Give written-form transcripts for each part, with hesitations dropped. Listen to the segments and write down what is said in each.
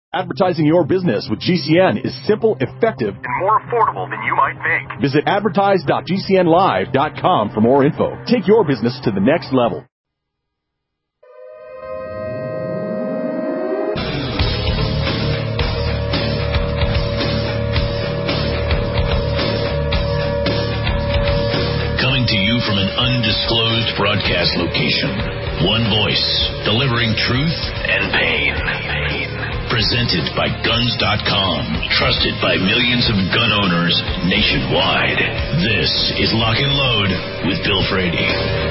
Advertising your business with GCN is simple, effective, and more affordable than you might think. Visit advertise.gcnlive.com for more info. Take your business to the next level. Coming to you from an undisclosed broadcast location. One voice, delivering truth and pain. Presented by Guns.com, trusted by millions of gun owners nationwide. This is Lock and Load with Bill Frady.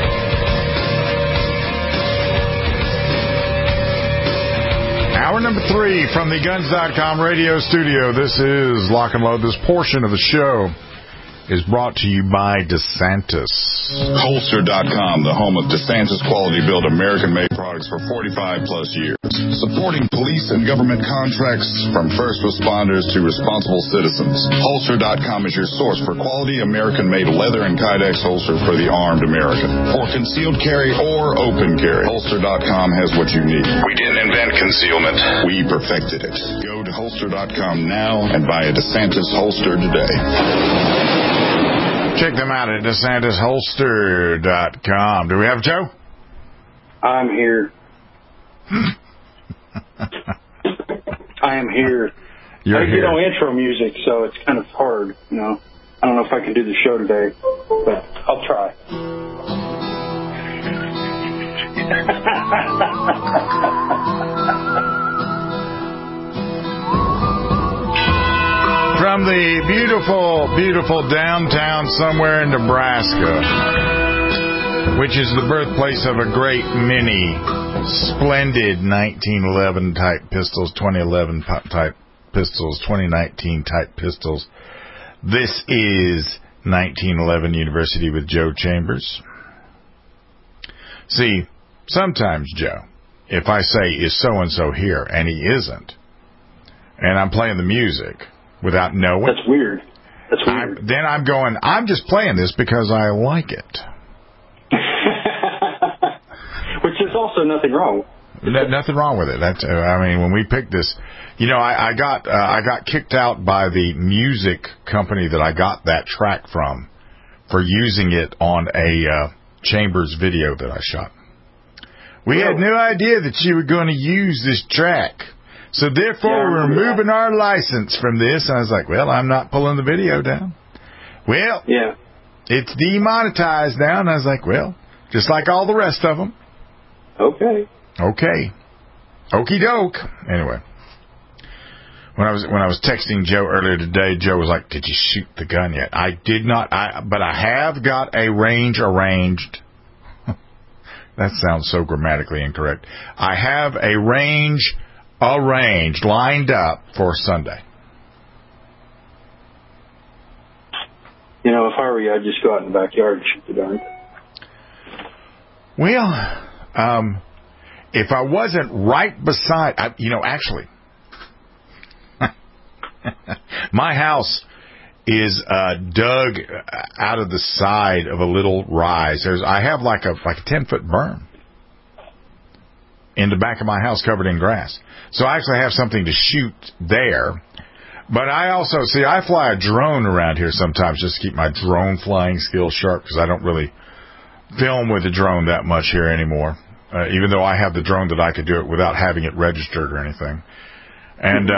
Hour number 3 from the Guns.com radio studio. This is Lock and Load. This portion of the show is brought to you by DeSantis. Holster.com, the home of DeSantis quality-built American-made products for 45-plus years. Supporting police and government contracts from first responders to responsible citizens. Holster.com is your source for quality American-made leather and Kydex holster for the armed American. For concealed carry or open carry, Holster.com has what you need. We didn't invent concealment. We perfected it. Go to Holster.com now and buy a DeSantis holster today. Check them out at DeSantisHolster.com. Do we have Joe? I'm here. I am here. You're here. I get no intro music, so it's kind of hard, you know. I don't know if I can do the show today, but I'll try. From the beautiful, beautiful downtown somewhere in Nebraska, which is the birthplace of a great many splendid 1911 type pistols, 2011 type pistols, 2019 type pistols. This is 1911 University with Joe Chambers. See, sometimes, Joe, if I say, is so-and-so here, and he isn't, and I'm playing the music without knowing. That's weird. That's weird. Then I'm going, I'm just playing this because I like it. Which is also nothing wrong. Nothing wrong with it. That's, I mean, when we picked this, you know, I got kicked out by the music company that I got that track from for using it on a Chambers video that I shot. We had no idea that you were going to use this track. So therefore, we're removing our license from this. And I was like, well, I'm not pulling the video down. Well, it's demonetized now. And I was like, well, just like all the rest of them. Okay. Okie doke. Anyway, when I was texting Joe earlier today, Joe was like, did you shoot the gun yet? I did not, but I have got a range arranged. That sounds so grammatically incorrect. I have a range arranged, lined up for Sunday. You know, if I were you, I'd just go out in the backyard and shoot the darn. Well, if I wasn't right beside, actually, my house is dug out of the side of a little rise. I have like a 10-foot berm in the back of my house covered in grass. So I actually have something to shoot there. But I also, I fly a drone around here sometimes just to keep my drone flying skills sharp because I don't really film with the drone that much here anymore. Even though I have the drone that I could do it without having it registered or anything. And,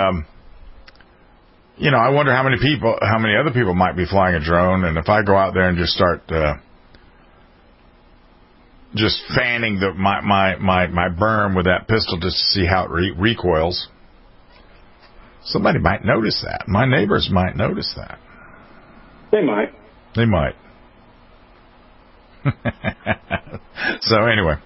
I wonder how many other people might be flying a drone. And if I go out there and just start, just fanning my berm with that pistol just to see how it recoils, somebody might notice that. My neighbors might notice that. They might. So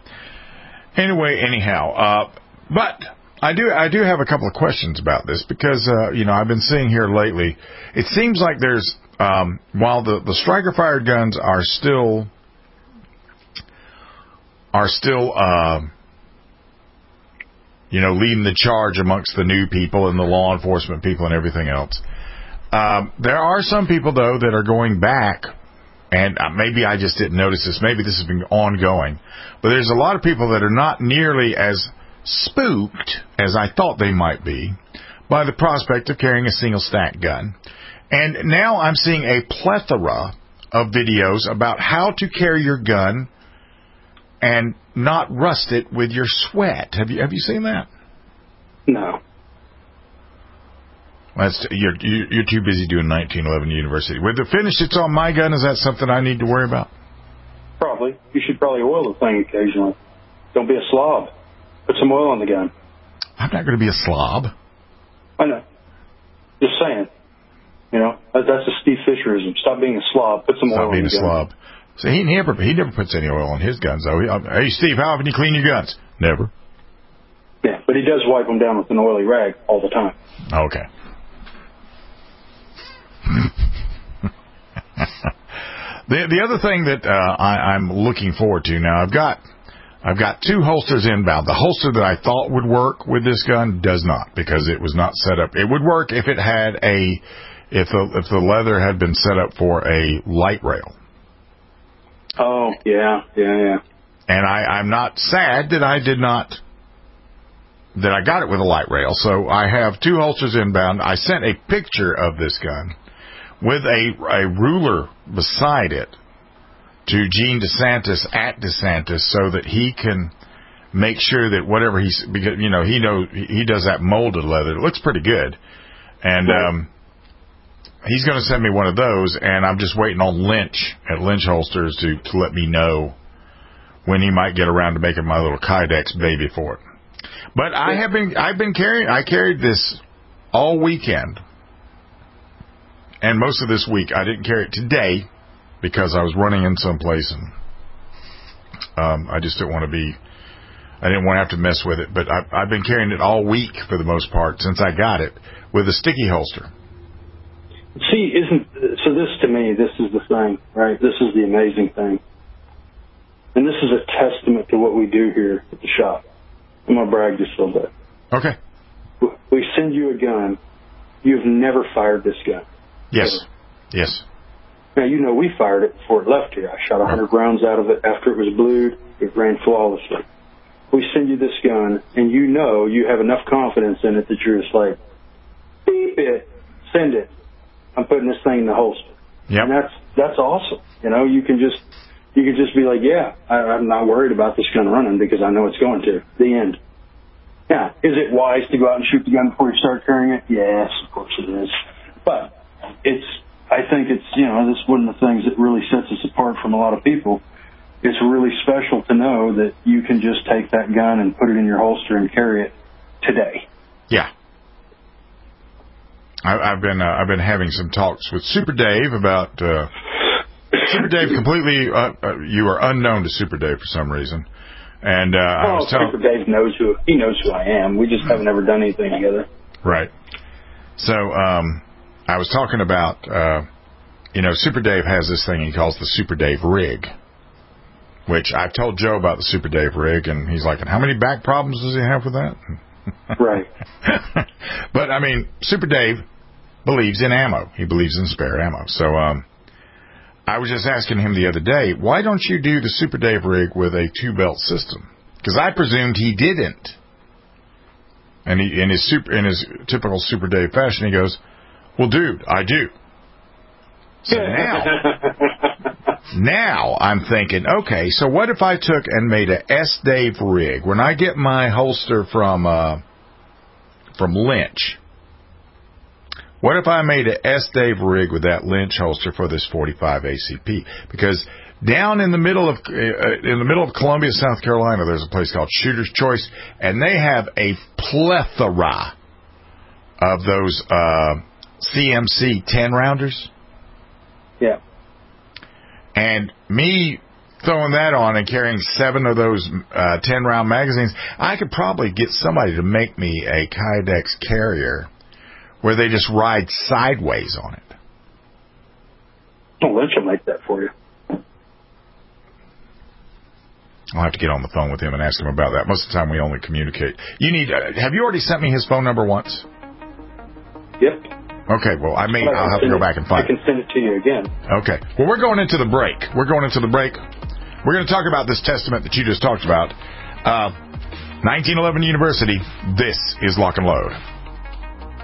anyhow, but I do have a couple of questions about this because I've been seeing here lately. It seems like there's while the striker fired guns are still leading the charge amongst the new people and the law enforcement people and everything else. There are some people, though, that are going back, and maybe I just didn't notice this. Maybe this has been ongoing. But there's a lot of people that are not nearly as spooked as I thought they might be by the prospect of carrying a single stack gun. And now I'm seeing a plethora of videos about how to carry your gun and not rust it with your sweat. Have you seen that? No. You're too busy doing 1911 University. With the finish that's on my gun, is that something I need to worry about? Probably. You should probably oil the thing occasionally. Don't be a slob. Put some oil on the gun. I'm not going to be a slob. I know. Just saying. You know, that's a Steve Fisherism. Stop being a slob. Put some oil on the gun. Stop being a slob. So he never puts any oil on his guns, though. Hey, Steve, how often do you clean your guns? Never. Yeah, but he does wipe them down with an oily rag all the time. Okay. The other thing that I'm looking forward to now, I've got 2 holsters inbound. The holster that I thought would work with this gun does not, because it was not set up. It would work if it had if the leather had been set up for a light rail. Oh, yeah. And I'm not sad that I got it with a light rail. So I have 2 holsters inbound. I sent a picture of this gun with a ruler beside it to Gene DeSantis at DeSantis, so that he can make sure that whatever because he does that molded leather. It looks pretty good. And he's going to send me one of those, and I'm just waiting on Lynch at Lynch Holsters to let me know when he might get around to making my little Kydex baby for it. But I carried this all weekend, and most of this week. I didn't carry it today because I was running in someplace, and I just didn't want to have to mess with it. But I've been carrying it all week for the most part since I got it with a sticky holster. See, this to me, this is the thing, right? This is the amazing thing. And this is a testament to what we do here at the shop. I'm going to brag just a little bit. Okay. We send you a gun. You've never fired this gun. Yes. Ever. Yes. Now, we fired it before it left here. I shot 100 rounds out of it. After it was blued, it ran flawlessly. We send you this gun, and you have enough confidence in it that you're just like, beep it, send it. I'm putting this thing in the holster. Yep. And that's awesome. You can just be like, yeah, I'm not worried about this gun running because I know it's going to. The end. Yeah. Is it wise to go out and shoot the gun before you start carrying it? Yes, of course it is. But I think it's, this is one of the things that really sets us apart from a lot of people. It's really special to know that you can just take that gun and put it in your holster and carry it today. Yeah. I've been having some talks with Super Dave about Super Dave. Completely, you are unknown to Super Dave for some reason, and Super Dave knows who I am. We just haven't ever done anything together. Right. So I was talking about Super Dave has this thing he calls the Super Dave rig, which I've told Joe about the Super Dave rig, and he's like, "And how many back problems does he have with that?" Right. But I mean, Super Dave believes in ammo. He believes in spare ammo. So I was just asking him the other day, why don't you do the Super Dave rig with a 2-belt system? Because I presumed he didn't. And he, in his typical Super Dave fashion, he goes, "Well, dude, I do." So now I'm thinking, okay, so what if I took and made a S. Dave rig? When I get my holster from Lynch, what if I made a S. Dave rig with that Lynch holster for this 45 ACP? Because down in the middle of Columbia, South Carolina, there's a place called Shooter's Choice, and they have a plethora of those CMC 10-rounders. Yeah. And me throwing that on and carrying 7 of those 10-round magazines, I could probably get somebody to make me a Kydex carrier where they just ride sideways on it. Well, Lynch will make that for you. I'll have to get on the phone with him and ask him about that. Most of the time we only communicate. Have you already sent me his phone number once? Yep. Okay, well, I'll have to go back and find it. I can send it to you again. Okay. Well, we're going into the break. We're going to talk about this testament that you just talked about. 1911 University, this is Lock and Load.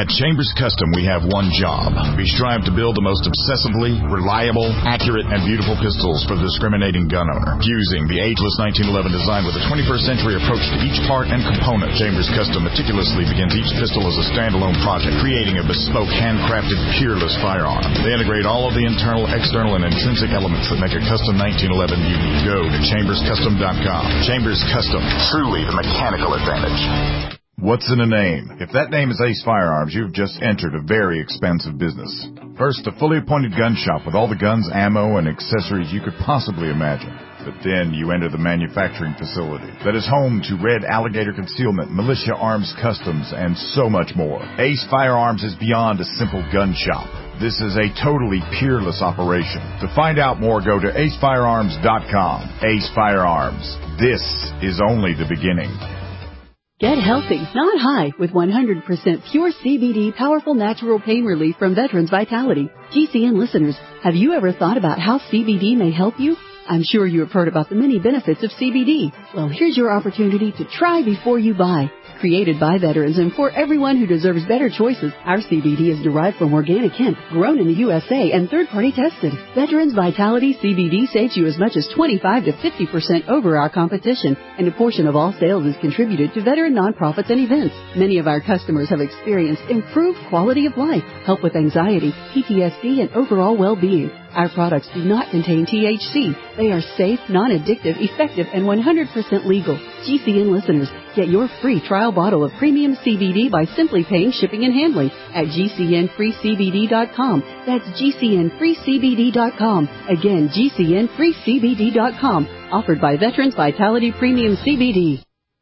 At Chambers Custom, we have one job. We strive to build the most obsessively, reliable, accurate, and beautiful pistols for the discriminating gun owner, fusing the ageless 1911 design with a 21st century approach to each part and component. Chambers Custom meticulously begins each pistol as a standalone project, creating a bespoke, handcrafted, peerless firearm. They integrate all of the internal, external, and intrinsic elements that make a custom 1911 unique. Go to chamberscustom.com. Chambers Custom, truly the mechanical advantage. What's in a name? If that name is Ace Firearms, you've just entered a very expensive business. First, a fully appointed gun shop with all the guns, ammo, and accessories you could possibly imagine. But then you enter the manufacturing facility that is home to Red Alligator Concealment, Militia Arms Customs, and so much more. Ace Firearms is beyond a simple gun shop. This is a totally peerless operation. To find out more, go to acefirearms.com. Ace Firearms. This is only the beginning. Get healthy, not high, with 100% pure CBD powerful natural pain relief from Veterans Vitality. GCN listeners, have you ever thought about how CBD may help you? I'm sure you have heard about the many benefits of CBD. Well, here's your opportunity to try before you buy. Created by veterans and for everyone who deserves better choices, our CBD is derived from organic hemp, grown in the USA, and third-party tested. Veterans Vitality CBD saves you as much as 25 to 50% over our competition, and a portion of all sales is contributed to veteran nonprofits and events. Many of our customers have experienced improved quality of life, help with anxiety, PTSD, and overall well-being. Our products do not contain THC. They are safe, non-addictive, effective, and 100% legal. GCN listeners, get your free trial bottle of premium CBD by simply paying shipping and handling at GCNFreeCBD.com. That's GCNFreeCBD.com. Again, GCNFreeCBD.com. Offered by Veterans Vitality Premium CBD.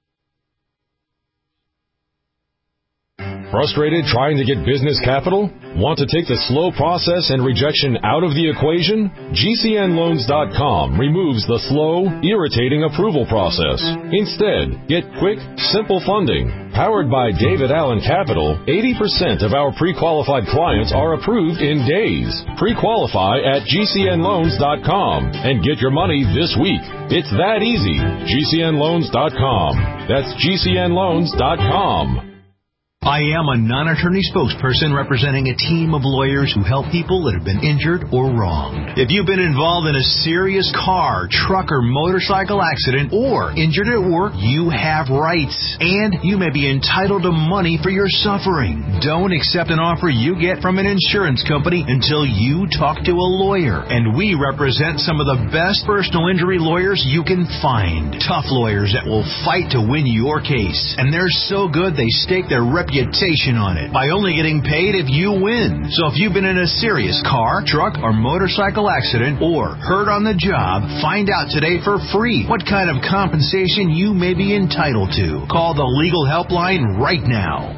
Frustrated trying to get business capital? Want to take the slow process and rejection out of the equation? GCNLoans.com removes the slow, irritating approval process. Instead, get quick, simple funding. Powered by David Allen Capital, 80% of our pre-qualified clients are approved in days. Pre-qualify at GCNLoans.com and get your money this week. It's that easy. GCNLoans.com. That's GCNLoans.com. I am a non-attorney spokesperson representing a team of lawyers who help people that have been injured or wronged. If you've been involved in a serious car, truck, or motorcycle accident or injured at work, you have rights, and you may be entitled to money for your suffering. Don't accept an offer you get from an insurance company until you talk to a lawyer, and we represent some of the best personal injury lawyers you can find. Tough lawyers that will fight to win your case, and they're so good they stake their reputation on it by only getting paid if you win. So if you've been in a serious car, truck, or motorcycle accident or hurt on the job, find out today for free what kind of compensation you may be entitled to. Call the legal helpline right now.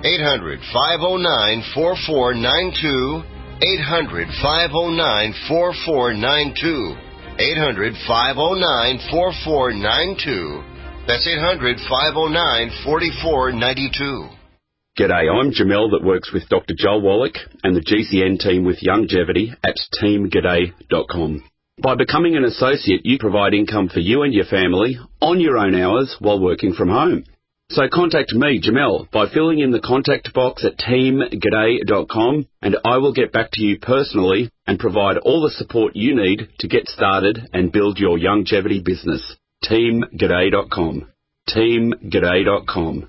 800-509-4492. 800-509-4492. 800-509-4492. That's 800-509-4492. G'day, I'm Jamel that works with Dr. Joel Wallach and the GCN team with Longevity at teamg'day.com. By becoming an associate, you provide income for you and your family on your own hours while working from home. So contact me, Jamel, by filling in the contact box at teamg'day.com, and I will get back to you personally and provide all the support you need to get started and build your longevity business. teamg'day.com. teamg'day.com.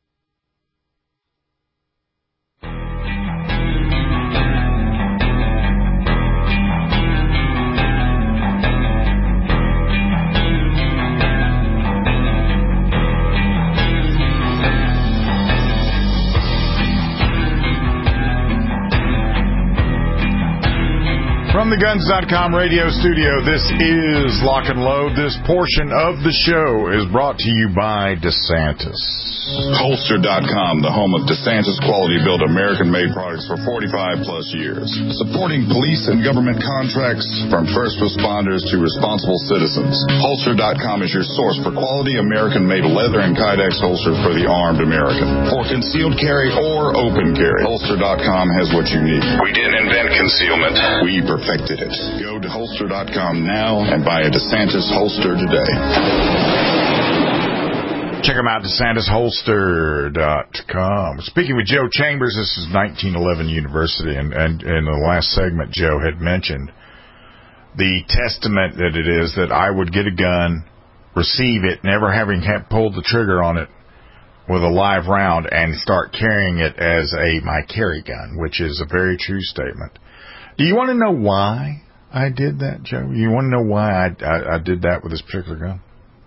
From the Guns.com radio studio, this is Lock and Load. This portion of the show is brought to you by DeSantis. Holster.com, the home of DeSantis quality-built American-made products for 45-plus years. Supporting police and government contracts from first responders to responsible citizens. Holster.com is your source for quality American-made leather and Kydex holsters for the armed American. For concealed carry or open carry, Holster.com has what you need. We didn't invent concealment. We perfected it. Go to Holster.com now and buy a DeSantis holster today. Check them out at DeSantisHolster.com. Speaking with Joe Chambers, this is 1911 University, and in the last segment, Joe had mentioned the testament that it is that I would get a gun, receive it, never having pulled the trigger on it with a live round, and start carrying it as my carry gun, which is a very true statement. Do you want to know why I did that, Joe? You want to know why I did that with this particular gun?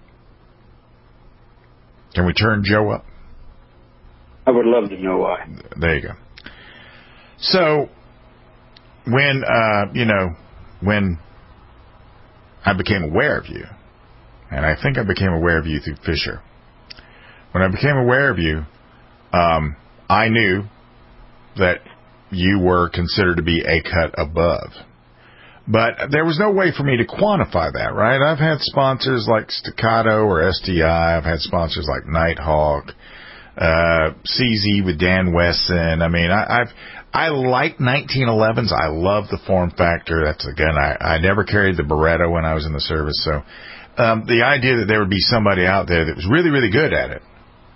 Can we turn Joe up? I would love to know why. There you go. So, when I became aware of you, and I think I became aware of you through Fisher. When I became aware of you, I knew that you were considered to be a cut above. But there was no way for me to quantify that, right? I've had sponsors like Staccato or STI. I've had sponsors like Nighthawk, CZ with Dan Wesson. I mean, I like 1911s. I love the form factor. That's a gun. I never carried the Beretta when I was in the service. So the idea that there would be somebody out there that was really, really good at it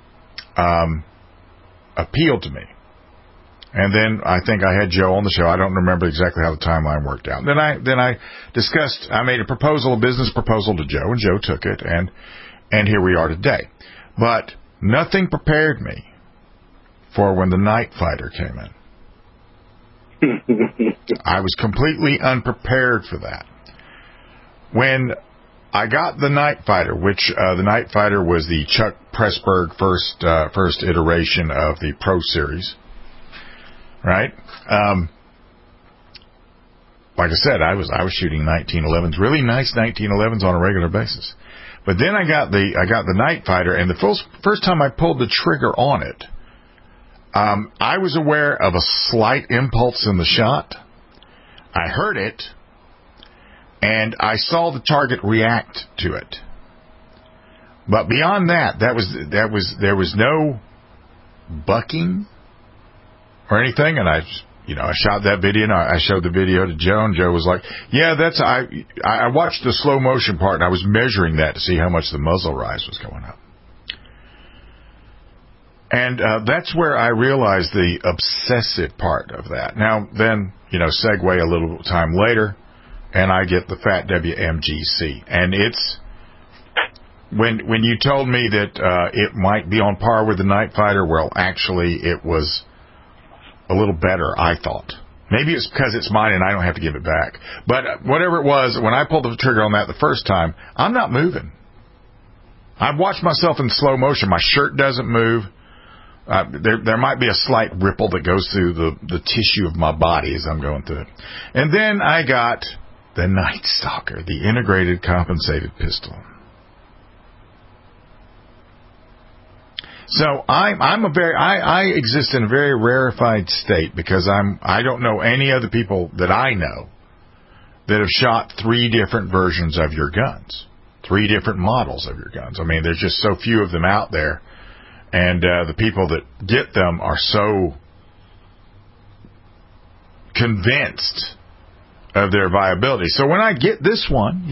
appealed to me. And then I think I had Joe on the show. I don't remember exactly how the timeline worked out. Then I made a business proposal to Joe, and Joe took it, and here we are today. But nothing prepared me for when the Night Fighter came in. I was completely unprepared for that. When I got the Night Fighter, which the Night Fighter was the Chuck Pressburg first iteration of the Pro Series. Right? Like I said, I was shooting 1911s, really nice 1911s on a regular basis. But then I got the Night Fighter, and the first time I pulled the trigger on it, I was aware of a slight impulse in the shot. I heard it, and I saw the target react to it. But beyond that, there was no bucking or anything, and I shot that video, and I showed the video to Joe, and Joe was like, yeah, I watched the slow motion part, and I was measuring that to see how much the muzzle rise was going up. And that's where I realized the obsessive part of that. Now, then, segue a little time later, and I get the Fat WMGC, and it's, when you told me that it might be on par with the Night Fighter, well, actually, it was a little better, I thought. Maybe it's because it's mine and I don't have to give it back. But whatever it was, when I pulled the trigger on that the first time, I'm not moving. I've watched myself in slow motion. My shirt doesn't move. There might be a slight ripple that goes through the tissue of my body as I'm going through it. And then I got the Night Stalker, the integrated compensated pistol. So I exist in a very rarefied state because I don't know any other people that I know that have shot 3 different versions of your guns, 3 different models of your guns. I mean, there's just so few of them out there, and the people that get them are so convinced of their viability. So when I get this one,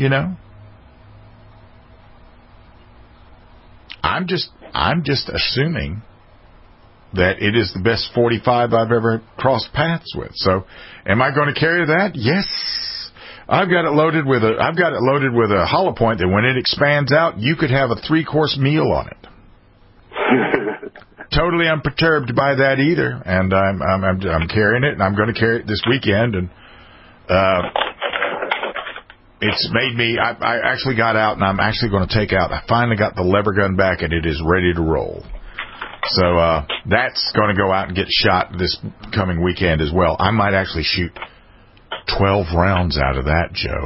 I'm just assuming that it is the best 45 I've ever crossed paths with. So, am I going to carry that? Yes. I've got it loaded with a hollow point that when it expands out, you could have a 3-course meal on it. Totally unperturbed by that either, and I'm carrying it, and I'm going to carry it this weekend, and it's made me, I actually got out, and I'm actually going to take out, I finally got the lever gun back, and it is ready to roll. So that's going to go out and get shot this coming weekend as well. I might actually shoot 12 rounds out of that, Joe.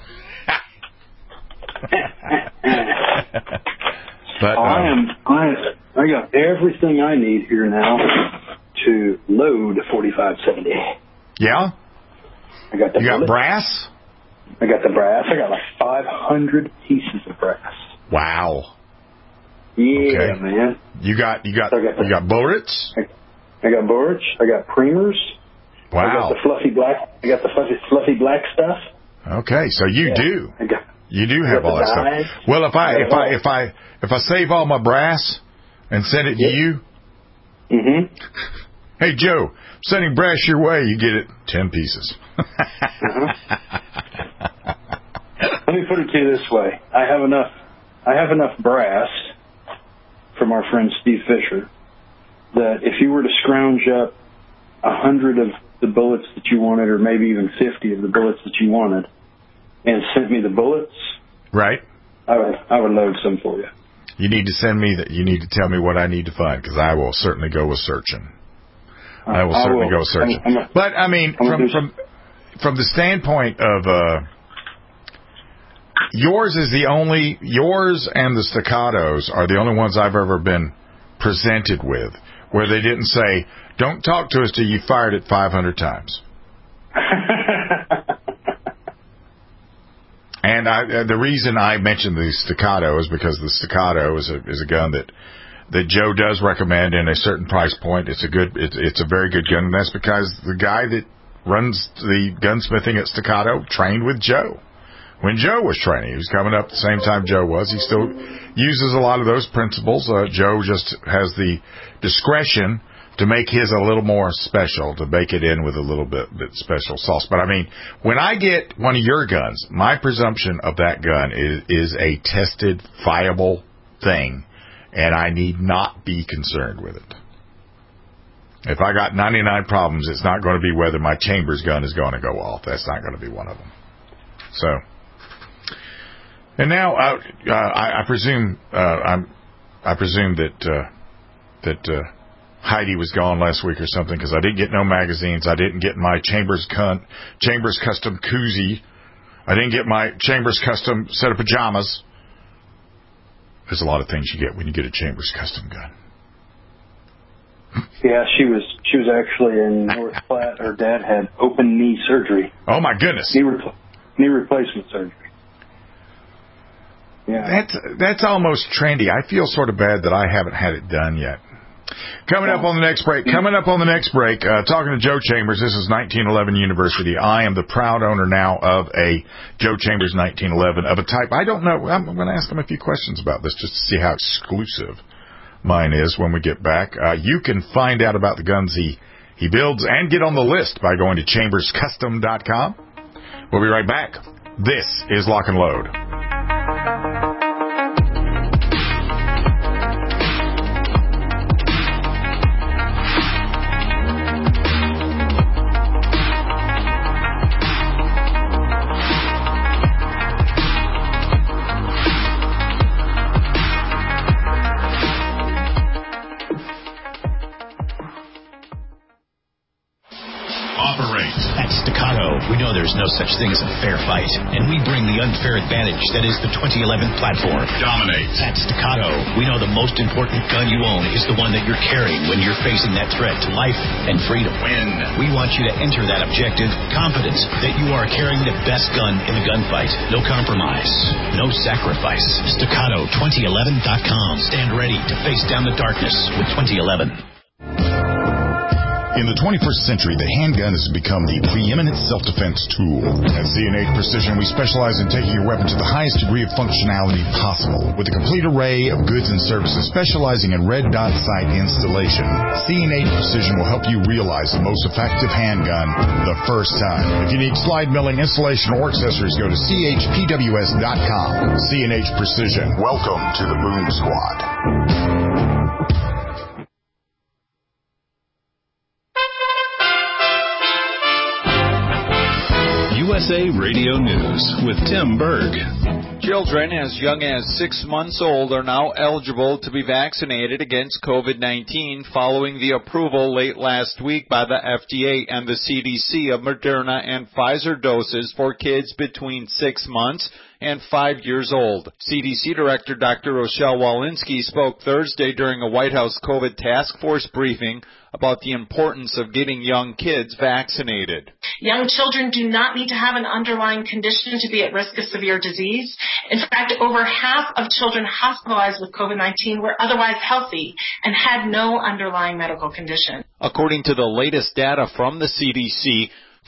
But I got everything I need here now to load a 4570. Yeah? I got the You got brass? I got the brass. I got like 500 pieces of brass. Wow. Yeah, okay. Man. You got bullets? I got bullets. I got primers. Wow. I got the fluffy black stuff. Okay, so you do. You do have all that stuff. Well, if I save all my brass and send it to you, hey Joe, sending brass your way, you get it 10 pieces. Let me put it to you this way: I have enough brass from our friend Steve Fisher that if you were to scrounge up 100 of the bullets that you wanted, or maybe even 50 of the bullets that you wanted, and sent me the bullets, right? I would load some for you. You need to send me that. You need to tell me what I need to find, because I will certainly go with searching. I will certainly go with searching. But I mean, from the standpoint of yours and the Staccatos are the only ones I've ever been presented with where they didn't say, "Don't talk to us till you fired it 500 times." And the reason I mentioned the Staccato is because the Staccato is a gun that Joe does recommend in a certain price point. It's a very good gun, and that's because the guy that runs the gunsmithing at Staccato trained with Joe. When Joe was training, he was coming up the same time Joe was. He still uses a lot of those principles. Joe just has the discretion to make his a little more special, to bake it in with a little bit special sauce. But I mean, when I get one of your guns, my presumption of that gun is a tested, viable thing, and I need not be concerned with it. If I got 99 problems, it's not going to be whether my Chambers gun is going to go off. That's not going to be one of them. So, and now I presume that Heidi was gone last week or something, because I didn't get no magazines. I didn't get my Chambers custom koozie. I didn't get my Chambers custom set of pajamas. There's a lot of things you get when you get a Chambers custom gun. Yeah, she was actually in North Platte. Her dad had open knee surgery. Oh my goodness! Knee replacement surgery. Yeah, that's almost trendy. I feel sort of bad that I haven't had it done yet. Coming up on the next break, talking to Joe Chambers. This is 1911 University. I am the proud owner now of a Joe Chambers 1911 of a type. I don't know. I'm going to ask him a few questions about this just to see how exclusive mine is when we get back. You can find out about the guns he builds and get on the list by going to chamberscustom.com. We'll be right back. This is Lock and Load. We know there's no such thing as a fair fight, and we bring the unfair advantage that is the 2011 platform. Dominate. At Staccato, we know the most important gun you own is the one that you're carrying when you're facing that threat to life and freedom. Win. We want you to enter that objective confident that you are carrying the best gun in the gunfight. No compromise, no sacrifice. Staccato2011.com. Stand ready to face down the darkness with 2011. In the 21st century, the handgun has become the preeminent self-defense tool. At C&H Precision, we specialize in taking your weapon to the highest degree of functionality possible. With a complete array of goods and services specializing in red dot sight installation, C&H Precision will help you realize the most effective handgun the first time. If you need slide milling, installation, or accessories, go to chpws.com. C&H Precision. Welcome to the Boom Squad. USA Radio News with Tim Berg. Children as young as 6 months old are now eligible to be vaccinated against COVID-19 following the approval late last week by the FDA and the CDC of Moderna and Pfizer doses for kids between 6 months and 5 years old. CDC Director Dr. Rochelle Walensky spoke Thursday during a White House COVID task force briefing about the importance of getting young kids vaccinated. Young children do not need to have an underlying condition to be at risk of severe disease. In fact, over half of children hospitalized with COVID-19 were otherwise healthy and had no underlying medical condition. According to the latest data from the CDC,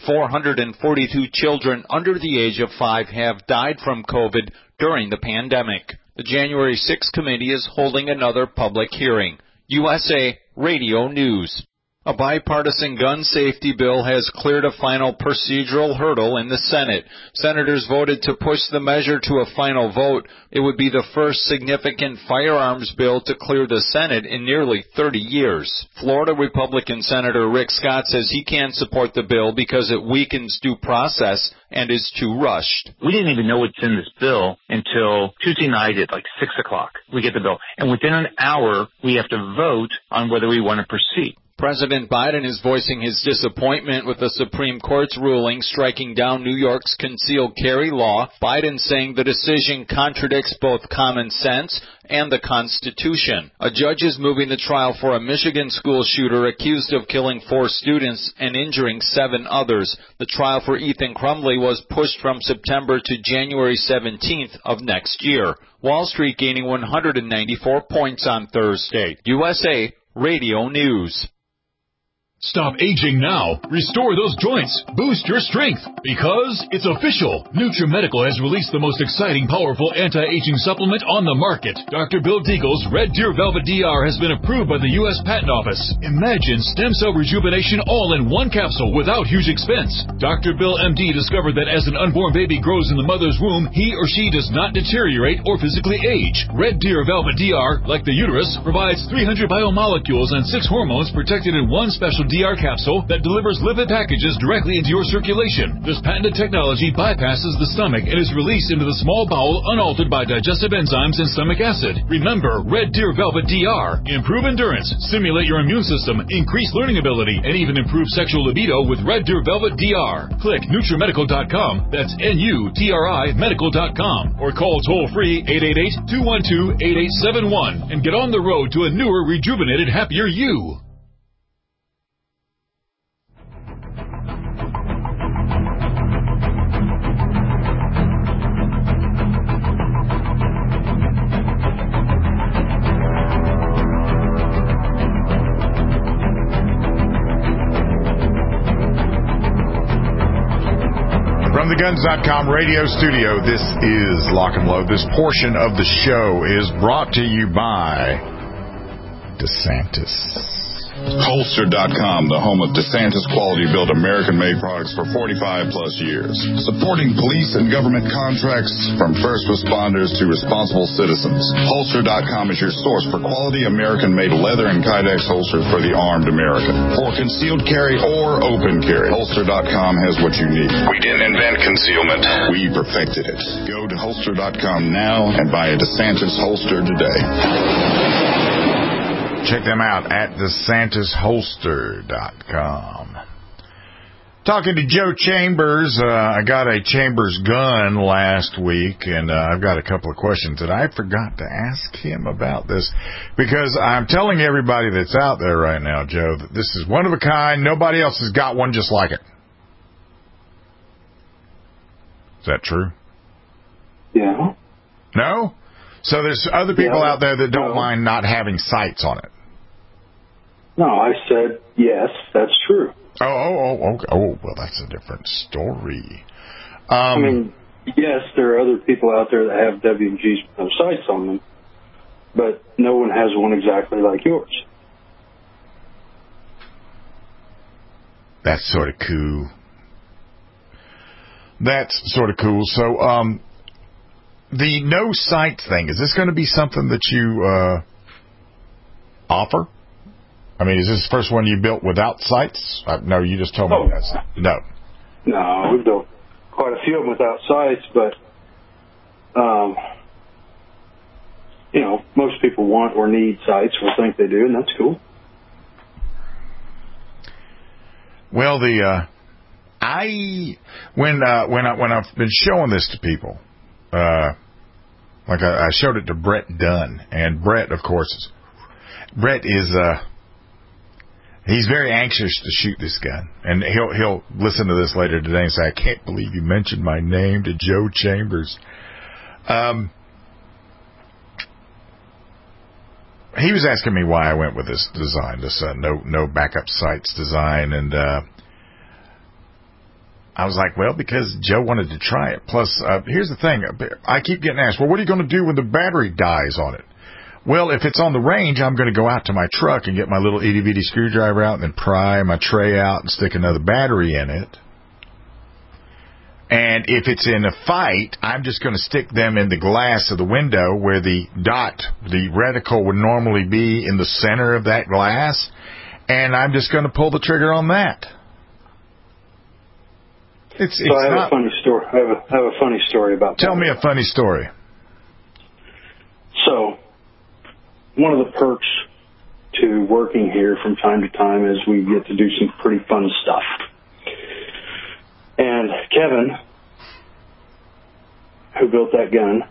442 children under the age of 5 have died from COVID during the pandemic. The January 6th committee is holding another public hearing. USA Radio News. A bipartisan gun safety bill has cleared a final procedural hurdle in the Senate. Senators voted to push the measure to a final vote. It would be the first significant firearms bill to clear the Senate in nearly 30 years. Florida Republican Senator Rick Scott says he can't support the bill because it weakens due process and is too rushed. We didn't even know what's in this bill until Tuesday night at like 6 o'clock. We get the bill. And within an hour, we have to vote on whether we want to proceed. President Biden is voicing his disappointment with the Supreme Court's ruling striking down New York's concealed carry law. Biden saying the decision contradicts both common sense and the Constitution. A judge is moving the trial for a Michigan school shooter accused of killing 4 students and injuring 7 others. The trial for Ethan Crumbley was pushed from September to January 17th of next year. Wall Street gaining 194 points on Thursday. USA Radio News. Stop aging now. Restore those joints. Boost your strength. Because it's official. NutriMedical has released the most exciting, powerful anti-aging supplement on the market. Dr. Bill Deagle's Red Deer Velvet DR has been approved by the U.S. Patent Office. Imagine stem cell rejuvenation all in one capsule without huge expense. Dr. Bill MD discovered that as an unborn baby grows in the mother's womb, he or she does not deteriorate or physically age. Red Deer Velvet DR, like the uterus, provides 300 biomolecules and 6 hormones protected in one special DR capsule that delivers lipid packages directly into your circulation. This patented technology bypasses the stomach and is released into the small bowel unaltered by digestive enzymes and stomach acid. Remember, Red Deer Velvet DR. Improve endurance, stimulate your immune system, increase learning ability, and even improve sexual libido with Red Deer Velvet DR. Click NutriMedical.com, that's NUTRI Medical.com, or call toll-free 888-212-8871 and get on the road to a newer, rejuvenated, happier you. From the Guns.com radio studio, this is Lock and Load. This portion of the show is brought to you by DeSantis. Holster.com, the home of DeSantis quality-built American-made products for 45-plus years. Supporting police and government contracts from first responders to responsible citizens. Holster.com is your source for quality American-made leather and Kydex holsters for the armed American. For concealed carry or open carry, Holster.com has what you need. We didn't invent concealment. We perfected it. Go to Holster.com now and buy a DeSantis holster today. Check them out at DeSantisHolster.com. Talking to Joe Chambers. I got a Chambers gun last week, and I've got a couple of questions that I forgot to ask him about this, because I'm telling everybody that's out there right now, Joe, that this is one of a kind. Nobody else has got one just like it. Is that true? Yeah. No? So there's other people out there that don't mind not having sights on it. No, I said, yes, that's true. Okay. Oh, well, that's a different story. I mean, yes, there are other people out there that have W&Gs with no sights on them, but no one has one exactly like yours. That's sort of cool. So, the no sights thing, is this going to be something that you offer? I mean, is this the first one you built without sights? No, you just told me that's no. No, we've built quite a few of them without sights, but most people want or need sights or think they do, and that's cool. Well, when I've been showing this to people, like I showed it to Brett Dunn, and Brett, of course, is he's very anxious to shoot this gun, and he'll listen to this later today and say, "I can't believe you mentioned my name to Joe Chambers." He was asking me why I went with this design, this no backup sights design, and I was like, well, because Joe wanted to try it. Plus, here's the thing. I keep getting asked, well, what are you going to do when the battery dies on it? Well, if it's on the range, I'm going to go out to my truck and get my little itty-bitty screwdriver out and then pry my tray out and stick another battery in it. And if it's in a fight, I'm just going to stick them in the glass of the window where the reticle would normally be in the center of that glass, and I'm just going to pull the trigger on that. I have a funny story. I have a funny story about that. Tell me a funny story. So, one of the perks to working here from time to time is we get to do some pretty fun stuff. And Kevin, who built that gun,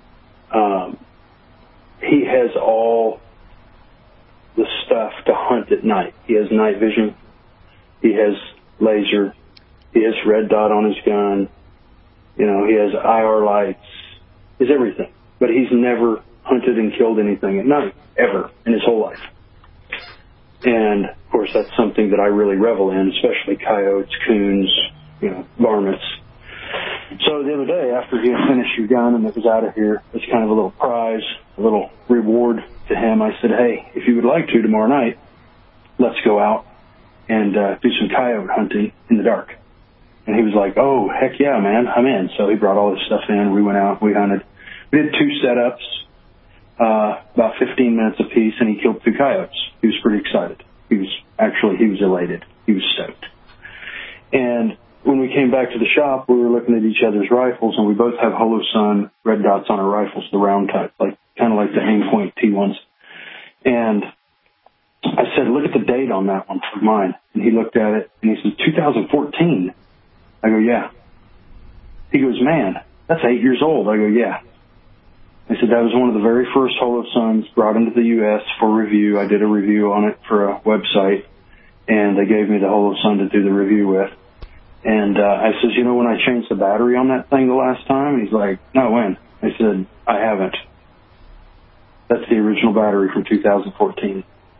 he has all the stuff to hunt at night. He has night vision. He has laser. He has red dot on his gun. You know, he has IR lights. He has everything. But he's never hunted and killed anything at night, ever, in his whole life. And, of course, that's something that I really revel in, especially coyotes, coons, varmints. So the other day, after he had finished your gun and it was out of here, it's kind of a little prize, a little reward to him. I said, hey, if you would like to tomorrow night, let's go out and do some coyote hunting in the dark. And he was like, oh, heck yeah, man, I'm in. So he brought all this stuff in. We went out, we hunted. We did 2 setups, about 15 minutes apiece, and he killed 2 coyotes. He was pretty excited. He was elated. He was stoked. And when we came back to the shop, we were looking at each other's rifles, and we both have Holosun red dots on our rifles, the round type, kind of like the Aimpoint T1s. And I said, look at the date on that one for mine. And he looked at it, and he said, 2014. I go, yeah. He goes, man, that's 8 years old. I go, yeah. I said, that was one of the very first Holosuns brought into the U.S. for review. I did a review on it for a website, and they gave me the Holosun to do the review with. And I says, when I changed the battery on that thing the last time? He's like, no, when? I said, I haven't. That's the original battery from 2014.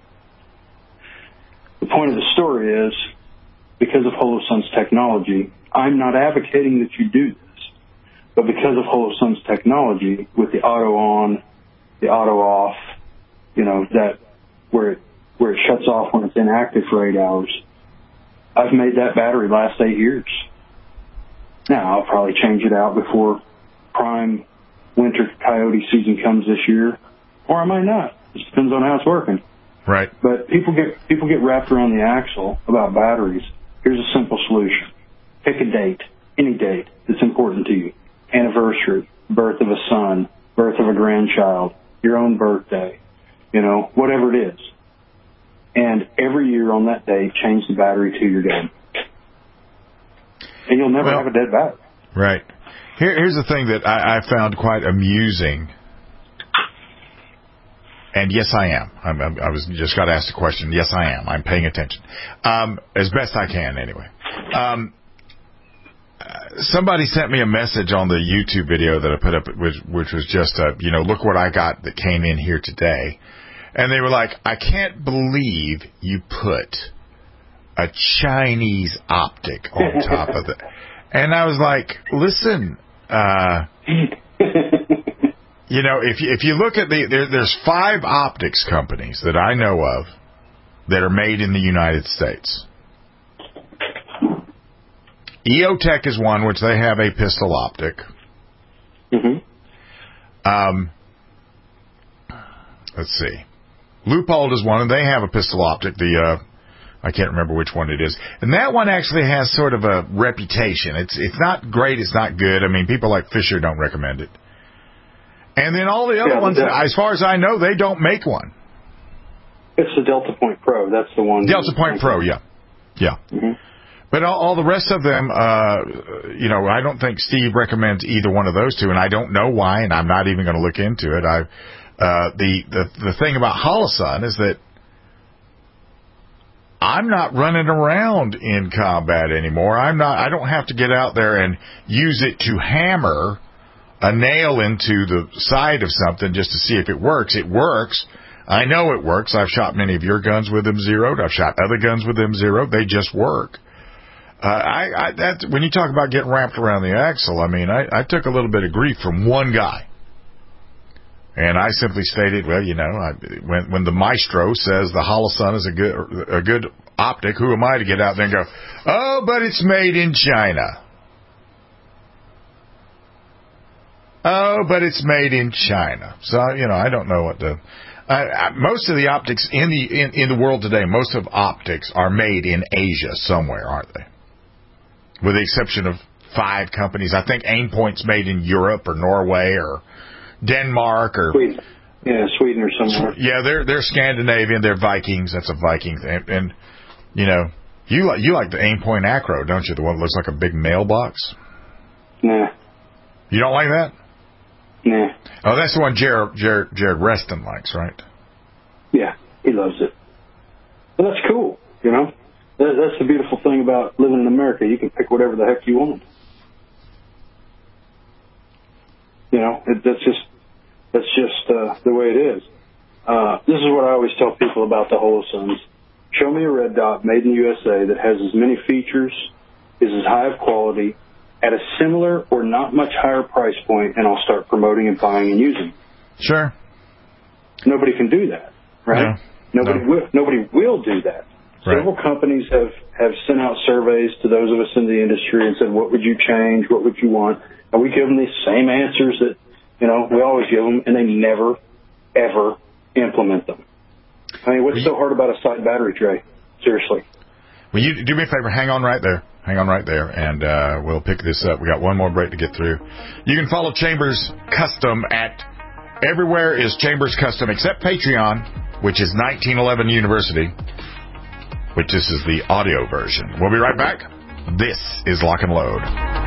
The point of the story is, because of Holosun's technology, I'm not advocating that you do this, but because of Holosun's technology, with the auto on, the auto off, that where it shuts off when it's inactive for 8 hours, I've made that battery last 8 years. Now, I'll probably change it out before prime winter coyote season comes this year, or I might not. It just depends on how it's working. Right. But people get wrapped around the axle about batteries. Here's a simple solution. Pick a date, any date that's important to you. Anniversary, birth of a son, birth of a grandchild, your own birthday, whatever it is. And every year on that day, change the battery to your gun. And you'll never have a dead battery. Right. Here's the thing that I found quite amusing. And yes, I am. I was just got asked a question. Yes, I am. I'm paying attention. As best I can, anyway. Somebody sent me a message on the YouTube video that I put up, which was just look what I got that came in here today. And they were like, I can't believe you put a Chinese optic on top of it. And I was like, listen, if you look at there's 5 optics companies that I know of that are made in the United States. EOTech is one, which they have a pistol optic. Mm-hmm. Let's see. Leupold is one, and they have a pistol optic. I can't remember which one it is. And that one actually has sort of a reputation. It's not great. It's not good. I mean, people like Fisher don't recommend it. And then all the other ones, as far as I know, they don't make one. It's the Delta Point Pro. That's the one. Delta Point Pro, yeah. Yeah. Mm-hmm. But all the rest of them, I don't think Steve recommends either one of those two, and I don't know why, and I'm not even going to look into it. The thing about Holosun is that I'm not running around in combat anymore. I don't have to get out there and use it to hammer a nail into the side of something just to see if it works. It works. I know it works. I've shot many of your guns with M0. I've shot other guns with M0. They just work. That's when you talk about getting wrapped around the axle. I mean, I took a little bit of grief from one guy, and I simply stated, well, when the maestro says the Holosun is a good optic, who am I to get out there and go, oh, but it's made in China. Oh, but it's made in China. So I don't know what to. Most of the optics in the world today, most of optics are made in Asia somewhere, aren't they? With the exception of 5 companies. I think Aimpoint's made in Europe or Norway or Denmark or Sweden. Yeah, Sweden or somewhere. Yeah, they're Scandinavian. They're Vikings. That's a Viking thing. And you like the Aimpoint Acro, don't you? The one that looks like a big mailbox. Nah. You don't like that? Nah. Oh, that's the one Jared Reston likes, right? Yeah, he loves it. Well, that's cool, That's the beautiful thing about living in America. You can pick whatever the heck you want. That's just the way it is. This is what I always tell people about the Holosuns. Show me a red dot made in the USA that has as many features, is as high of quality, at a similar or not much higher price point, and I'll start promoting and buying and using. Sure. Nobody can do that, right? No. Nobody will do that. Right. Several companies have sent out surveys to those of us in the industry and said, what would you change? What would you want? And we give them these same answers that, we always give them, and they never, ever implement them. I mean, what's so hard about a side battery tray? Seriously. Will you do me a favor? Hang on right there, and we'll pick this up. We got one more break to get through. You can follow Chambers Custom at everywhere is Chambers Custom except Patreon, which is 1911 University, which this is the audio version. We'll be right back. This is Lock and Load.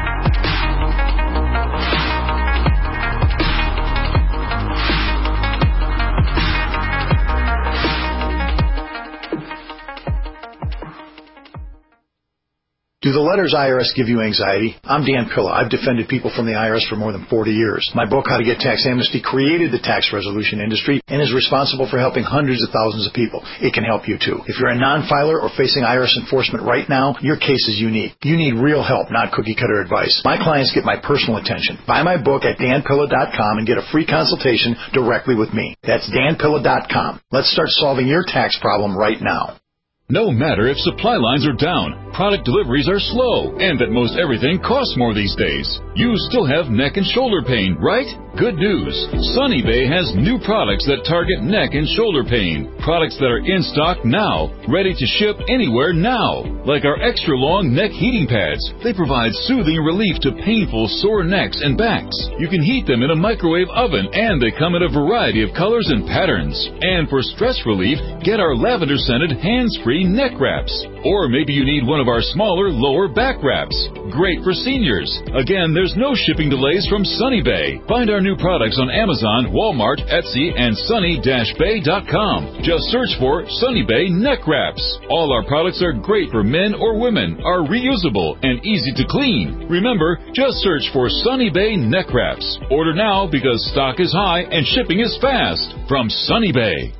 Do the letters IRS give you anxiety? I'm Dan Pilla. I've defended people from the IRS for more than 40 years. My book, How to Get Tax Amnesty, created the tax resolution industry and is responsible for helping hundreds of thousands of people. It can help you, too. If you're a non-filer or facing IRS enforcement right now, your case is unique. You need real help, not cookie-cutter advice. My clients get my personal attention. Buy my book at danpilla.com and get a free consultation directly with me. That's danpilla.com. Let's start solving your tax problem right now. No matter if supply lines are down, product deliveries are slow, and that most everything costs more these days, you still have neck and shoulder pain, right? Good news. Sunny Bay has new products that target neck and shoulder pain. Products that are in stock now, ready to ship anywhere now. Like our extra long neck heating pads. They provide soothing relief to painful sore necks and backs. You can heat them in a microwave oven, and they come in a variety of colors and patterns. And for stress relief, get our lavender-scented hands-free neck wraps. Or maybe you need one of our smaller lower back wraps. Great for seniors. Again, there's no shipping delays from Sunny Bay. Find our new products on Amazon, Walmart, Etsy, and sunny-bay.com. Just search for Sunny Bay neck wraps. All our products are great for men or women, are reusable, and easy to clean. Remember, just search for Sunny Bay neck wraps. Order now because stock is high and shipping is fast. From Sunny Bay.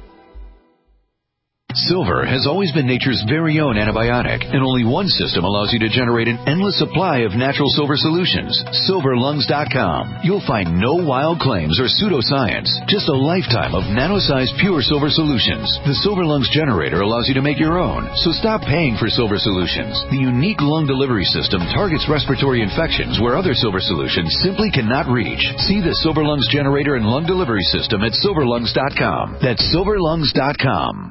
Silver has always been nature's very own antibiotic, and only one system allows you to generate an endless supply of natural silver solutions. SilverLungs.com. You'll find no wild claims or pseudoscience, just a lifetime of nano-sized pure silver solutions. The Silver Lungs generator allows you to make your own, so stop paying for silver solutions. The unique lung delivery system targets respiratory infections where other silver solutions simply cannot reach. See the Silver Lungs generator and lung delivery system at SilverLungs.com. That's SilverLungs.com.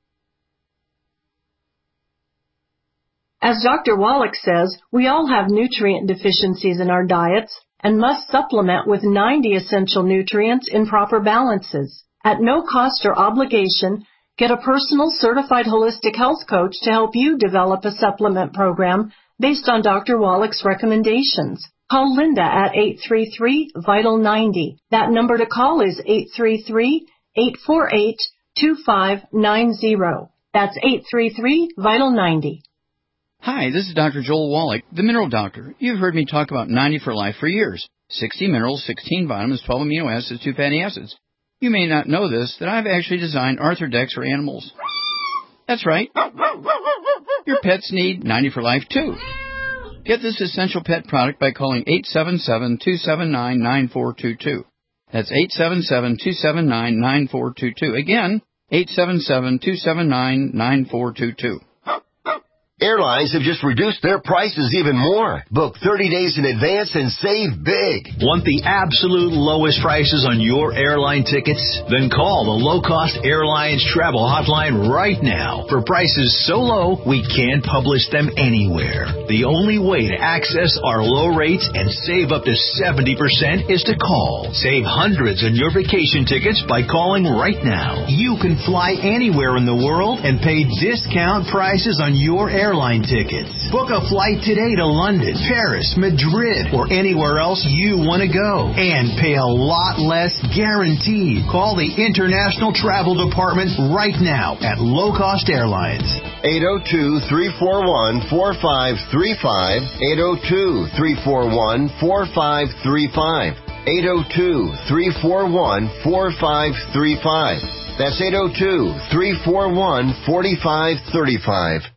As Dr. Wallach says, we all have nutrient deficiencies in our diets and must supplement with 90 essential nutrients in proper balances. At no cost or obligation, get a personal certified holistic health coach to help you develop a supplement program based on Dr. Wallach's recommendations. Call Linda at 833-VITAL-90. That number to call is 833-848-2590. That's 833-VITAL-90. Hi, this is Dr. Joel Wallach, the Mineral Doctor. You've heard me talk about 90 for Life for years. 60 minerals, 16 vitamins, 12 amino acids, 2 fatty acids. You may not know this, that I've actually designed Arthrodex for animals. That's right. Your pets need 90 for Life, too. Get this essential pet product by calling 877-279-9422. That's 877-279-9422. Again, 877-279-9422. Airlines have just reduced their prices even more. Book 30 days in advance and save big. Want the absolute lowest prices on your airline tickets? Then call the Low Cost Airlines Travel Hotline right now for prices so low we can't publish them anywhere. The only way to access our low rates and save up to 70% is to call. Save hundreds on your vacation tickets by calling right now. You can fly anywhere in the world and pay discount prices on your airline tickets. Book a flight today to London, Paris, Madrid, or anywhere else you want to go. And pay a lot less guaranteed. Call the International Travel Department right now at Low Cost Airlines. 802-341-4535. 802-341-4535. 802-341-4535. That's 802-341-4535.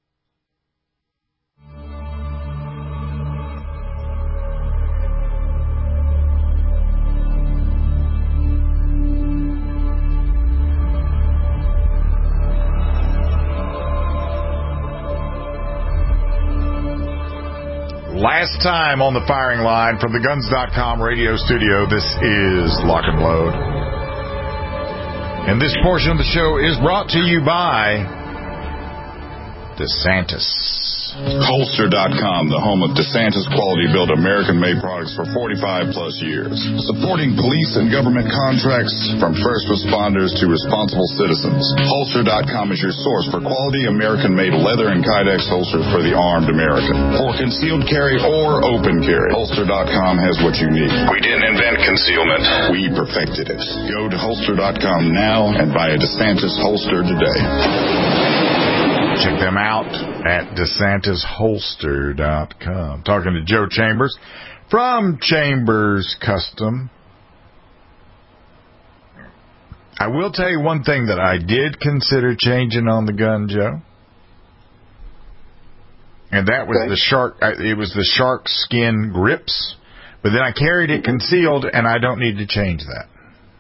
Last time on the firing line from the Guns.com radio studio, this is Lock and Load. And this portion of the show is brought to you by DeSantis. Holster.com, the home of DeSantis quality-built American-made products for 45 plus years. Supporting police and government contracts from first responders to responsible citizens. Holster.com is your source for quality American-made leather and Kydex holsters for the armed American. For concealed carry or open carry, Holster.com has what you need. We didn't invent concealment. We perfected it. Go to Holster.com now and buy a DeSantis holster today. Check them out at DeSantisHolster.com. Talking to Joe Chambers from Chambers Custom. I will tell you one thing that I did consider changing on the gun, Joe. And that was the shark. It was the shark skin grips. But then I carried it concealed, and I don't need to change that.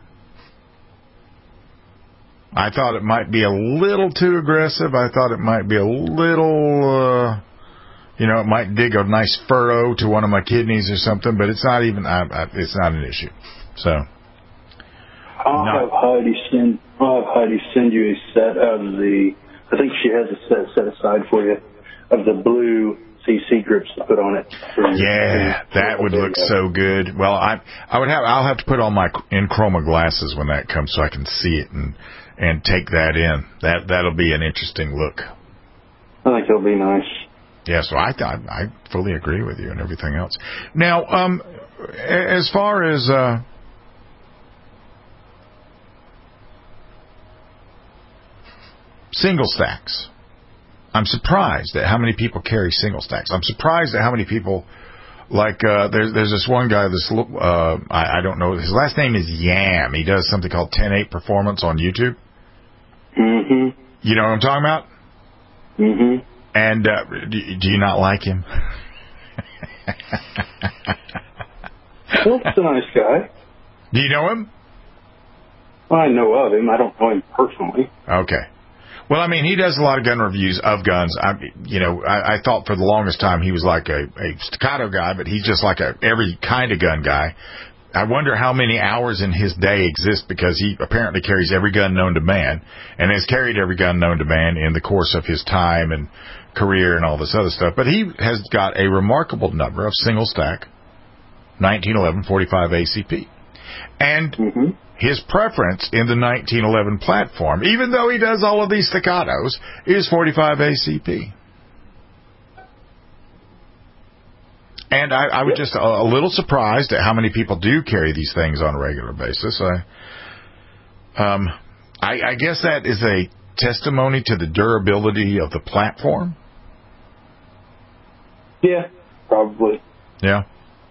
I thought it might be a little too aggressive. I thought it might be a little, it might dig a nice furrow to one of my kidneys or something, but it's not even, it's not an issue. So. I'll have Heidi send you a set of I think she has a set aside for you, of the blue CC grips to put on it. Yeah, that would look so good. Well, I'll have to put on my Enchroma glasses when that comes so I can see it and take that in. That'll be an interesting look. I think it'll be nice. Yeah, so I fully agree with you and everything else. Now, as far as single stacks, I'm surprised at how many people carry single stacks. I'm surprised at how many people, like, there's this one guy, I don't know, his last name is Yam. He does something called 10-8 Performance on YouTube. Mm-hmm. You know what I'm talking about? Mm-hmm. And do you not like him? Well, he's a nice guy. Do you know him? Well, I know of him. I don't know him personally. Okay. Well, I mean, he does a lot of gun reviews of guns. I thought for the longest time he was like a staccato guy, but he's just like every kind of gun guy. I wonder how many hours in his day exist, because he apparently carries every gun known to man and has carried every gun known to man in the course of his time and career and all this other stuff. But he has got a remarkable number of single stack 1911 45 ACP. And his preference in the 1911 platform, even though he does all of these staccatos, is 45 ACP. And I was just a little surprised at how many people do carry these things on a regular basis. I guess that is a testimony to the durability of the platform. Yeah, probably. Yeah.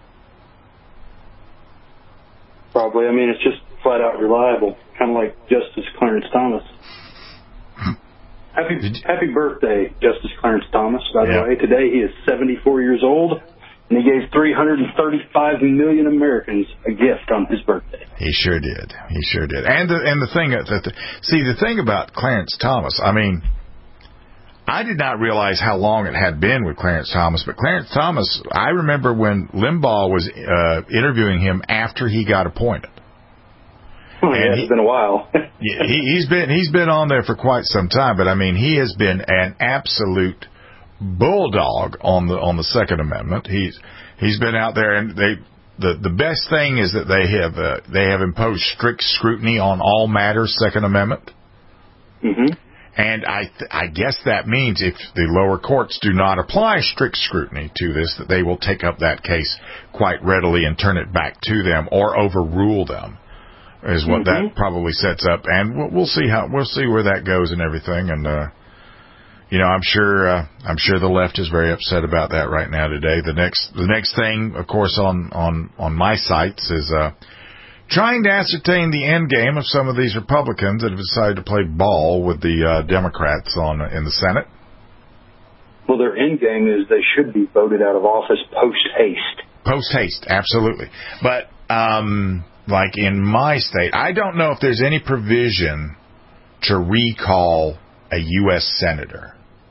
Probably. I mean, it's just flat out reliable, kind of like Justice Clarence Thomas. Happy birthday, Justice Clarence Thomas, by the way. Today he is 74 years old, and he gave 335 million Americans a gift on his birthday. He sure did. He sure did. And the thing the thing about Clarence Thomas, I mean, I did not realize how long it had been with Clarence Thomas, but Clarence Thomas, I remember when Limbaugh was interviewing him after he got appointed. Oh, yeah, it's been a while. Yeah, he's been on there for quite some time, but I mean, he has been an absolute bulldog on the Second Amendment. He's been out there, and the best thing is that they have imposed strict scrutiny on all matters Second Amendment. Mm-hmm. And I guess that means if the lower courts do not apply strict scrutiny to this, that they will take up that case quite readily and turn it back to them or overrule them. Is what that probably sets up, and we'll see where that goes and everything. And I'm sure the left is very upset about that right now today. The next thing, of course, on my sites is trying to ascertain the end game of some of these Republicans that have decided to play ball with the Democrats in the Senate. Well, their end game is they should be voted out of office post haste. Post haste, absolutely, but. Like in my state, I don't know if there's any provision to recall a U.S. senator.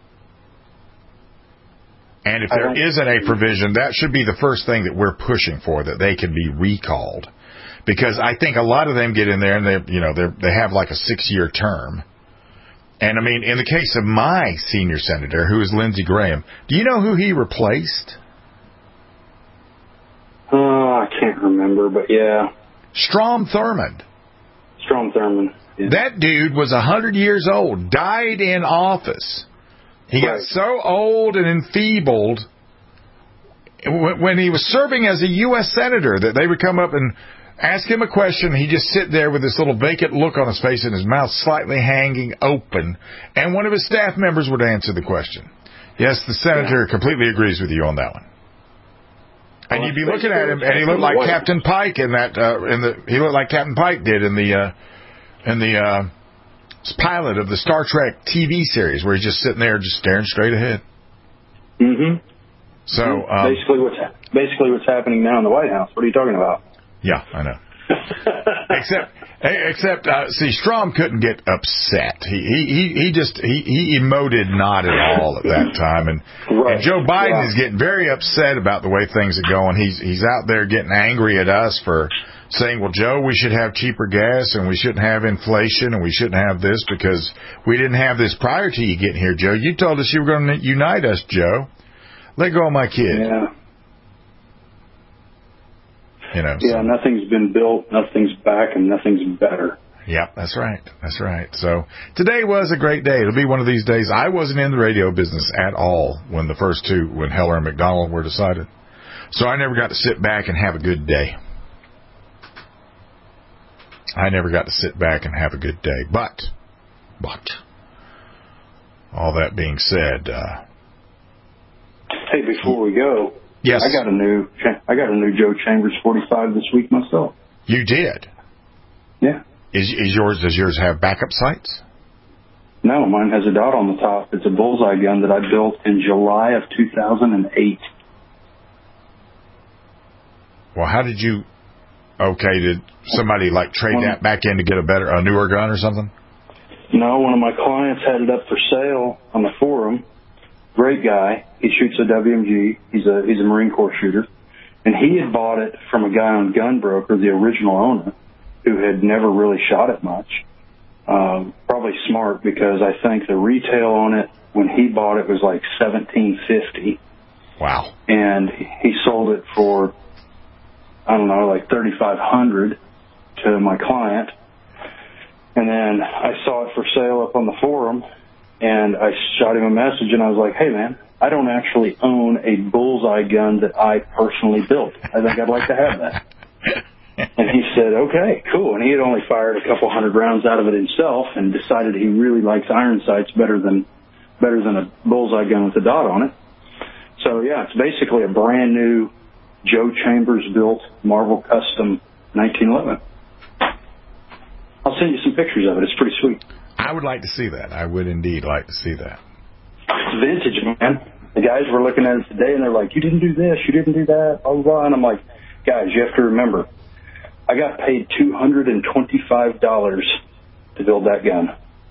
And if there isn't a provision, that should be the first thing that we're pushing for, that they can be recalled. Because I think a lot of them get in there and they have like a 6-year term. And I mean, in the case of my senior senator, who is Lindsey Graham, do you know who he replaced? I can't remember, but yeah. Strom Thurmond. Yeah. That dude was 100 years old, died in office. He got so old and enfeebled when he was serving as a U.S. senator that they would come up and ask him a question. He'd just sit there with this little vacant look on his face and his mouth slightly hanging open, and one of his staff members would answer the question. Yes, the senator completely agrees with you on that one. And you'd be looking at him, and he looked like Captain Pike he looked like Captain Pike did in the pilot of the Star Trek TV series, where he's just sitting there, just staring straight ahead. Mm-hmm. So basically what's happening now in the White House. What are you talking about? Yeah, I know. Except, see, Strom couldn't get upset. He emoted not at all at that time, and Joe Biden is getting very upset about the way things are going. He's out there getting angry at us for saying, well, Joe, we should have cheaper gas, and we shouldn't have inflation, and we shouldn't have this because we didn't have this prior to you getting here, Joe. You told us you were going to unite us, Joe. Let go of my kid. Yeah. Nothing's been built, nothing's back, and nothing's better. Yep, that's right. That's right. So today was a great day. It'll be one of these days. I wasn't in the radio business at all when the first two, when Heller and McDonald were decided. So I never got to sit back and have a good day. But all that being said, hey, before we go, yes, I got a new Joe Chambers 45 this week myself. You did? Yeah. Does yours have backup sights? No, mine has a dot on the top. It's a bullseye gun that I built in July of 2008. Well, how did you? Okay, did somebody trade that back in to get a newer gun or something? No, one of my clients had it up for sale on the forum. Great guy. He shoots a WMG. He's a Marine Corps shooter. And he had bought it from a guy on Gunbroker, the original owner, who had never really shot it much. Probably smart, because I think the retail on it when he bought it was like $1,750. Wow. And he sold it for, I don't know, like $3,500 to my client. And then I saw it for sale up on the forum, and I shot him a message, and I was like, hey, man, I don't actually own a bullseye gun that I personally built. I think I'd like to have that. And he said, okay, cool. And he had only fired a couple hundred rounds out of it himself and decided he really likes iron sights better than a bullseye gun with a dot on it. So, yeah, it's basically a brand new Joe Chambers built Marvel Custom 1911. I'll send you some pictures of it. It's pretty sweet. I would like to see that. I would indeed like to see that. It's vintage, man. The guys were looking at it today, and they're like, you didn't do this, you didn't do that, blah, blah, blah. And I'm like, guys, you have to remember, I got paid $225 to build that gun.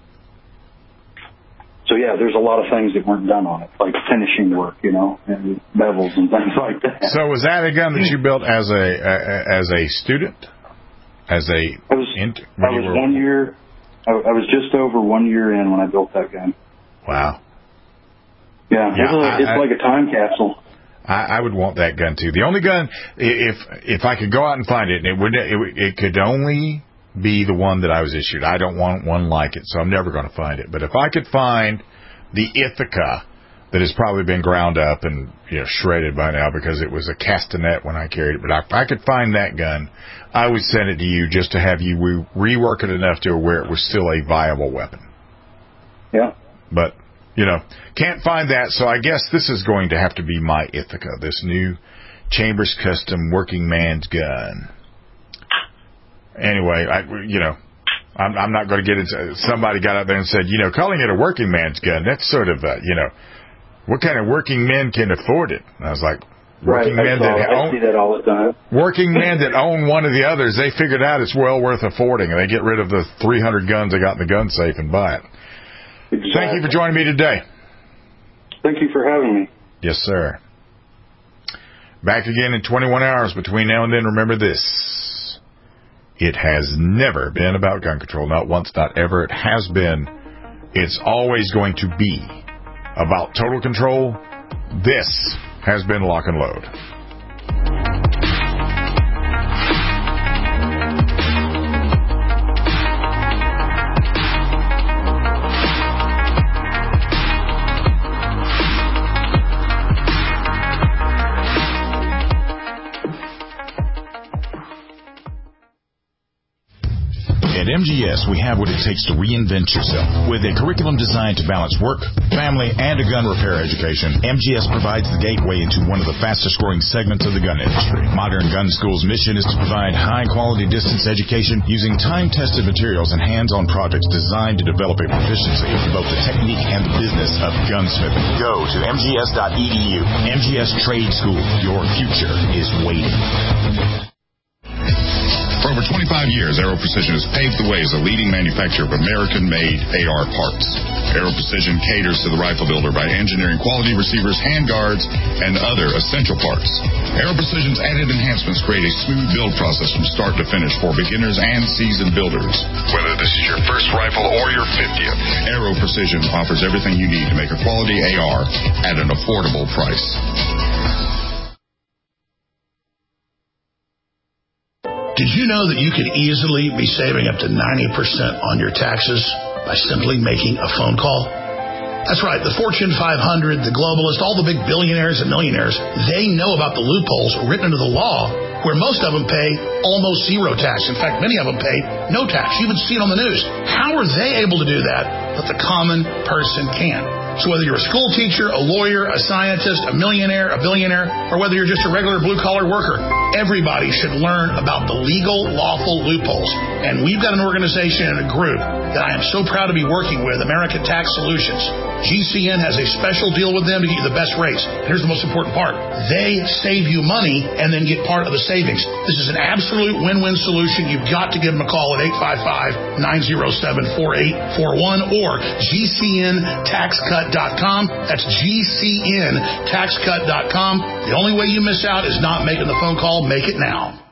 So, yeah, there's a lot of things that weren't done on it, like finishing work, and bevels and things like that. So was that a gun that you built as a student? I was 1 year. I was just over 1 year in when I built that gun. Wow. Yeah, it's like a time capsule. I would want that gun too. The only gun, if I could go out and find it, it could only be the one that I was issued. I don't want one like it, so I'm never going to find it. But if I could find the Ithaca that has probably been ground up and shredded by now because it was a castanet when I carried it, but if I could find that gun, I would send it to you just to have you rework it enough to where it was still a viable weapon. Yeah. But can't find that, so I guess this is going to have to be my Ithaca, this new Chambers Custom working man's gun. Anyway, I'm not going to get into. Somebody got out there and said, calling it a working man's gun, that's sort of, what kind of working men can afford it? And I was like, I see that all the time. Working men that own one of the others, they figured out it's well worth affording, and they get rid of the 300 guns they got in the gun safe and buy it. Exactly. Thank you for joining me today. Thank you for having me. Yes, sir. Back again in 21 hours. Between now and then, remember this. It has never been about gun control. Not once, not ever. It has been. It's always going to be about total control. This has been Lock and Load. At MGS, we have what it takes to reinvent yourself. With a curriculum designed to balance work, family, and a gun repair education, MGS provides the gateway into one of the fastest-growing segments of the gun industry. Modern Gun School's mission is to provide high-quality distance education using time-tested materials and hands-on projects designed to develop a proficiency in both the technique and the business of gunsmithing. Go to mgs.edu. MGS Trade School. Your future is waiting. For over 25 years, Aero Precision has paved the way as a leading manufacturer of American-made AR parts. Aero Precision caters to the rifle builder by engineering quality receivers, handguards, and other essential parts. Aero Precision's added enhancements create a smooth build process from start to finish for beginners and seasoned builders. Whether this is your first rifle or your 50th, Aero Precision offers everything you need to make a quality AR at an affordable price. Did you know that you could easily be saving up to 90% on your taxes by simply making a phone call? That's right. The Fortune 500, the globalists, all the big billionaires and millionaires, they know about the loopholes written into the law where most of them pay almost zero tax. In fact, many of them pay no tax. You even see it on the news. How are they able to do that, but the common person can't? So whether you're a school teacher, a lawyer, a scientist, a millionaire, a billionaire, or whether you're just a regular blue-collar worker, everybody should learn about the legal, lawful loopholes. And we've got an organization and a group that I am so proud to be working with, American Tax Solutions. GCN has a special deal with them to get you the best rates. And here's the most important part. They save you money and then get part of the savings. This is an absolute win-win solution. You've got to give them a call at 855-907-4841 or GCNTaxCut.com. That's GCNTaxCut.com. The only way you miss out is not making the phone call. Make it now.